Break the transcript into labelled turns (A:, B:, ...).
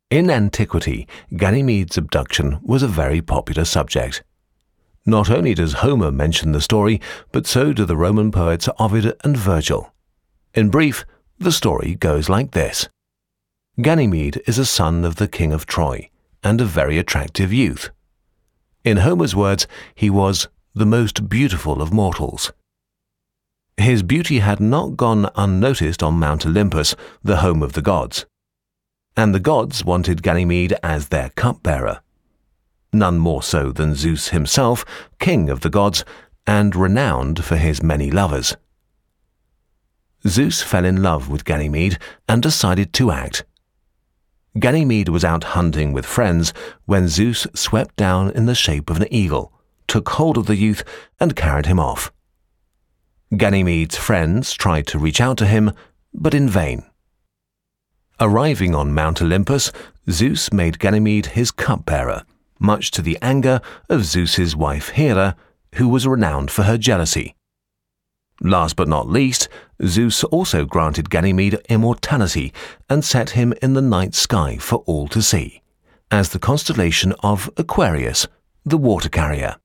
A: In antiquity, Ganymede's abduction was a very popular subject. Not only does Homer mention the story, but so do the Roman poets Ovid and Virgil. In brief, the story goes like this. Ganymede is a son of the king of Troy, and a very attractive youth. In Homer's words, he was the most beautiful of mortals. His beauty had not gone unnoticed on Mount Olympus, the home of the gods. And the gods wanted Ganymede as their cupbearer. None more so than Zeus himself, king of the gods, and renowned for his many lovers. Zeus fell in love with Ganymede and decided to act. Ganymede was out hunting with friends when Zeus swept down in the shape of an eagle, took hold of the youth, and carried him off. Ganymede's friends tried to reach out to him, but in vain. Arriving on Mount Olympus, Zeus made Ganymede his cupbearer, much to the anger of Zeus's wife Hera, who was renowned for her jealousy. Last but not least, Zeus also granted Ganymede immortality and set him in the night sky for all to see, as the constellation of Aquarius, the water carrier.